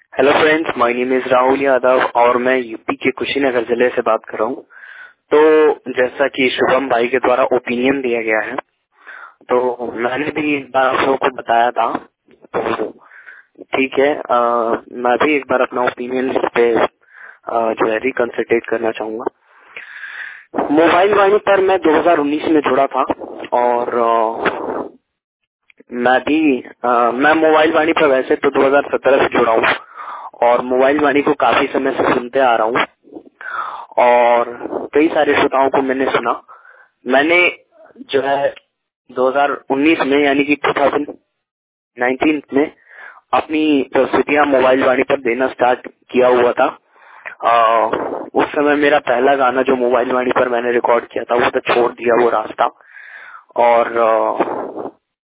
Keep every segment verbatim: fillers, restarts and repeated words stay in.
Hello friends, my name is Rahul Yadav और मैं UP के कुशीनगर जिले से बात कर रहा हूँ। तो जैसा कि शुभम भाई के द्वारा ओपिनियन दिया गया है, तो मैंने भी एक बार आप लोगों को बताया था। तो ठीक है, आ, मैं भी एक बार अपना ओपिनियन इस पे आ, जो है रिकंसिडर करना चाहूंगा। मोबाइल वाणी पर मैं दो हज़ार उन्नीस में जुड़ा था और आ, मैं भी आ, मैं मोबाइल वाणी पर वैसे तो दो हज़ार सत्रह से जुड़ा हूँ और मोबाइल वाणी को काफी समय से सुनते आ रहा हूँ और कई सारे श्रोताओं को मैंने सुना। मैंने जो है दो हज़ार उन्नीस में यानी कि दो हज़ार उन्नीस में अपनी प्रस्तुतियां मोबाइल वाणी पर देना स्टार्ट किया हुआ था। आ, उस समय मेरा पहला गाना जो मोबाइल वाणी पर मैंने रिकॉर्ड किया था वो तो छोड़ दिया वो रास्ता। और आ,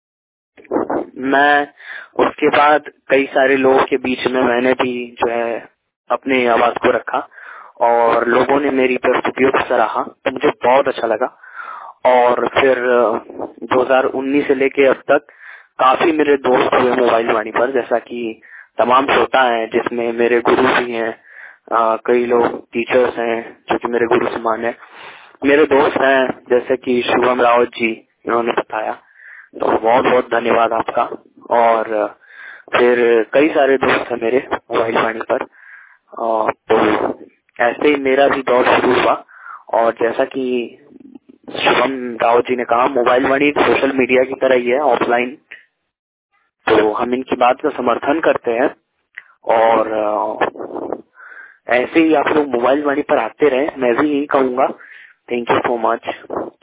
मैं उसके बाद कई सारे लोगों के बीच में मैंने भी जो है अपनी आवाज को रखा और लोगों ने मेरी प्रस्तुतियों को सराहा, तो मुझे बहुत अच्छा लगा। और फिर दो हज़ार उन्नीस से लेके अब तक काफी मेरे दोस्त हुए मोबाइल वाणी पर, जैसा कि तमाम श्रोता हैं जिसमें मेरे गुरु भी हैं, अ, कई लोग टीचर्स हैं जो कि मेरे गुरु समान है, मेरे दोस्त हैं जैसे कि शुभम रावत जी, इन्होंने बताया। तो बहुत बहुत धन्यवाद आपका। और फिर कई सारे दोस्त हैं मेरे मोबाइल वाणी पर। अ, तो ऐसे ही मेरा भी दौर शुरू हुआ और जैसा कि शुभम रावत जी ने कहा, मोबाइल वाणी सोशल मीडिया की तरह ही है, ऑफलाइन। तो हम इनकी बात का समर्थन करते हैं और अ, ऐसे ही आप लोग मोबाइल वाणी पर आते रहे, मैं भी यही कहूंगा। Thank you so much.